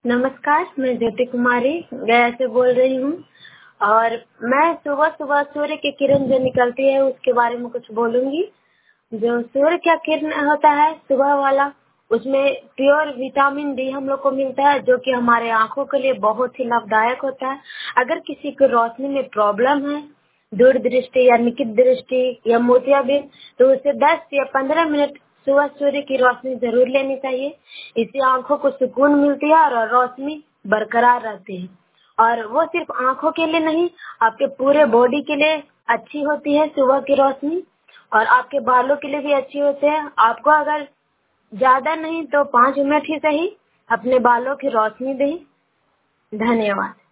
नमस्कार, मैं ज्योति कुमारी गया से बोल रही हूँ और मैं सुबह-सुबह सूर्य की किरण जो निकलती है उसके बारे में कुछ बोलूँगी। जो सूर्य का किरण होता है सुबह वाला, उसमें प्योर विटामिन डी हम लोग को मिलता है जो कि हमारे आँखों के लिए बहुत ही लाभदायक होता है। अगर किसी को रोशनी में प्रॉब्लम है, दूरदृष्टि या निकट दृष्टि या मोतियाबिंद, तो उसे 10 या 15 मिनट सुबह सूर्य की रोशनी जरूर लेनी चाहिए। इससे आँखों को सुकून मिलती है और रोशनी बरकरार रहती है। और वो सिर्फ आँखों के लिए नहीं, आपके पूरे बॉडी के लिए अच्छी होती है सुबह की रोशनी और आपके बालों के लिए भी अच्छी होते हैं। आपको अगर ज़्यादा नहीं तो 5 मिनट ही सही अपने बालों की रोशनी दें। धन्यवाद।